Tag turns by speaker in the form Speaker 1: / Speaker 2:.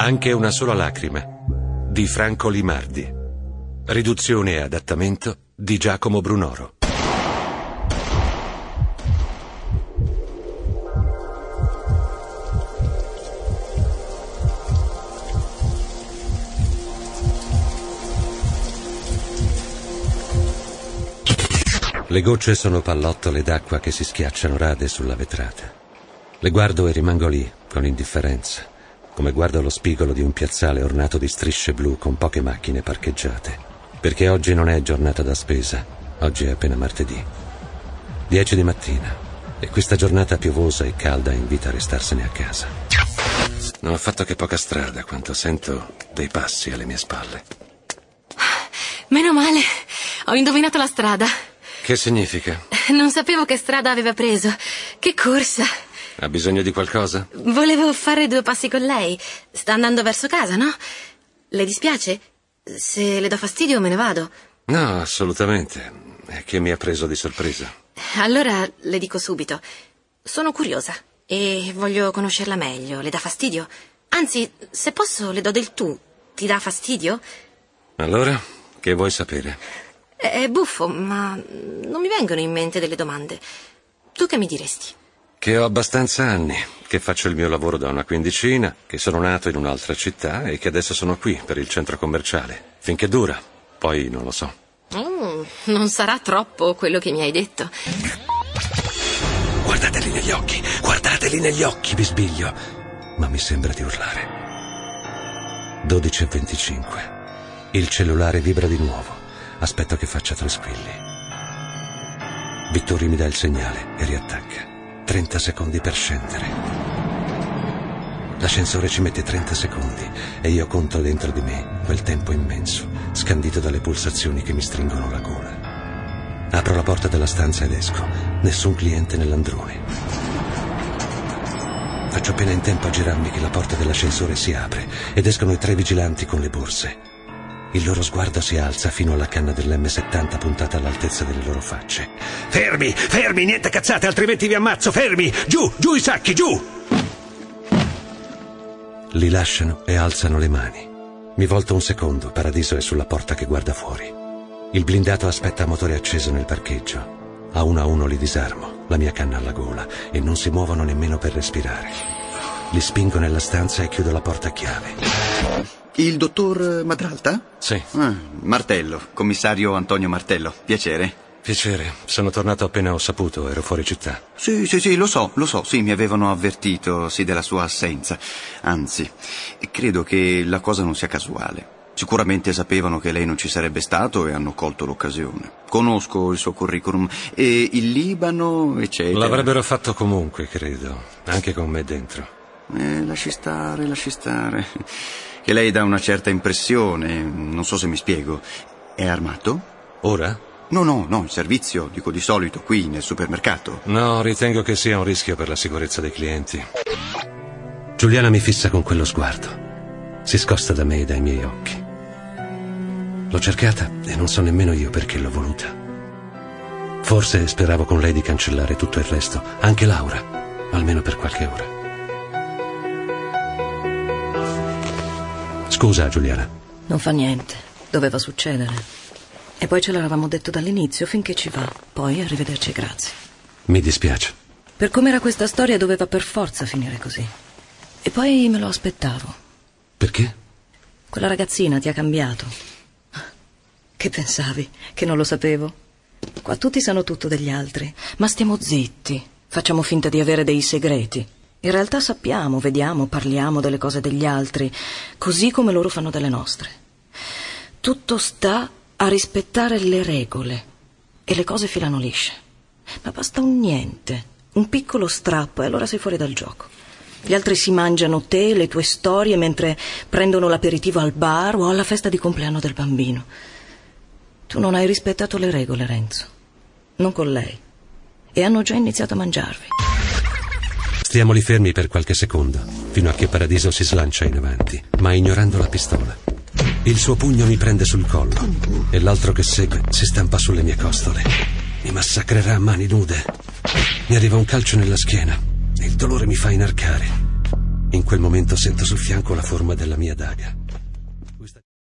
Speaker 1: Anche una sola lacrima di Franco Limardi. Riduzione e adattamento di Giacomo Brunoro. Le gocce sono pallottole d'acqua che si schiacciano rade sulla vetrata. Le guardo e rimango lì, con indifferenza, come guardo lo spigolo di un piazzale ornato di strisce blu con poche macchine parcheggiate. Perché oggi non è giornata da spesa, oggi è appena martedì. 10 di mattina, e questa giornata piovosa e calda invita a restarsene a casa. Non ho fatto che poca strada quando sento dei passi alle mie spalle.
Speaker 2: Meno male, ho indovinato la strada.
Speaker 1: Che significa?
Speaker 2: Non sapevo che strada aveva preso. Che corsa.
Speaker 1: Ha bisogno di qualcosa?
Speaker 2: Volevo fare 2 passi con lei. Sta andando verso casa, no? Le dispiace? Se le do fastidio me ne vado.
Speaker 1: No, assolutamente. È che mi ha preso di sorpresa.
Speaker 2: Allora le dico subito. Sono curiosa e voglio conoscerla meglio. Le dà fastidio? Anzi, se posso le do del tu. Ti dà fastidio?
Speaker 1: Allora, che vuoi sapere?
Speaker 2: È buffo, ma non mi vengono in mente delle domande. Tu che mi diresti?
Speaker 1: Che ho abbastanza anni, che faccio il mio lavoro da una quindicina, che sono nato in un'altra città e che adesso sono qui per il centro commerciale. Finché dura, poi non lo so.
Speaker 2: Non sarà troppo quello che mi hai detto.
Speaker 1: Guardateli negli occhi, bisbiglio. Ma mi sembra di urlare. 12:25. Il cellulare vibra di nuovo. Aspetto che faccia 3 squilli. Vittori mi dà il segnale e riattacca. 30 secondi per scendere. L'ascensore ci mette 30 secondi e io conto dentro di me quel tempo immenso, scandito dalle pulsazioni che mi stringono la gola. Apro la porta della stanza ed esco. Nessun cliente nell'androne. Faccio appena in tempo a girarmi che la porta dell'ascensore si apre ed escono i 3 vigilanti con le borse. Il loro sguardo si alza fino alla canna dell'M70 puntata all'altezza delle loro facce. Fermi, niente cazzate, altrimenti vi ammazzo, fermi! Giù i sacchi, giù! Li lasciano e alzano le mani. Mi volto un secondo, Paradiso è sulla porta che guarda fuori. Il blindato aspetta a motore acceso nel parcheggio. A uno li disarmo, la mia canna alla gola, e non si muovono nemmeno per respirare. Li spingo nella stanza e chiudo la porta a chiave.
Speaker 3: Il dottor Madralta?
Speaker 1: Sì.
Speaker 3: Martello, commissario Antonio Martello. Piacere.
Speaker 1: Piacere, sono tornato appena ho saputo, ero fuori città.
Speaker 3: Sì, lo so, sì, mi avevano avvertito, sì, della sua assenza. Anzi, credo che la cosa non sia casuale. Sicuramente sapevano che lei non ci sarebbe stato e hanno colto l'occasione. Conosco il suo curriculum e il Libano, eccetera.
Speaker 1: L'avrebbero fatto comunque, credo, anche con me dentro.
Speaker 3: Lasci stare. Che lei dà una certa impressione, non so se mi spiego. È armato?
Speaker 1: Ora?
Speaker 3: No, in servizio, dico di solito, qui nel supermercato.
Speaker 1: No, ritengo che sia un rischio per la sicurezza dei clienti. Giuliana mi fissa con quello sguardo. Si scosta da me e dai miei occhi. L'ho cercata e non so nemmeno io perché l'ho voluta. Forse speravo con lei di cancellare tutto il resto, anche Laura, almeno per qualche ora. Scusa, Giuliana.
Speaker 4: Non fa niente, doveva succedere. E poi ce l'avevamo detto dall'inizio, finché ci va. Poi arrivederci e grazie.
Speaker 1: Mi dispiace.
Speaker 4: Per com'era questa storia doveva per forza finire così. E poi me lo aspettavo.
Speaker 1: Perché?
Speaker 4: Quella ragazzina ti ha cambiato. Che pensavi? Che non lo sapevo? Qua tutti sanno tutto degli altri, ma stiamo zitti. Facciamo finta di avere dei segreti. In realtà sappiamo, vediamo, parliamo delle cose degli altri, così come loro fanno delle nostre. Tutto sta a rispettare le regole e le cose filano lisce. Ma basta un niente, un piccolo strappo e allora sei fuori dal gioco. Gli altri si mangiano te, le tue storie, mentre prendono l'aperitivo al bar o alla festa di compleanno del bambino. Tu non hai rispettato le regole, Renzo. Non con lei. E hanno già iniziato a mangiarvi.
Speaker 1: Stiamo lì fermi per qualche secondo, fino a che Paradiso si slancia in avanti, ma ignorando la pistola. Il suo pugno mi prende sul collo e l'altro che segue si stampa sulle mie costole. Mi massacrerà a mani nude. Mi arriva un calcio nella schiena e il dolore mi fa inarcare. In quel momento sento sul fianco la forma della mia daga.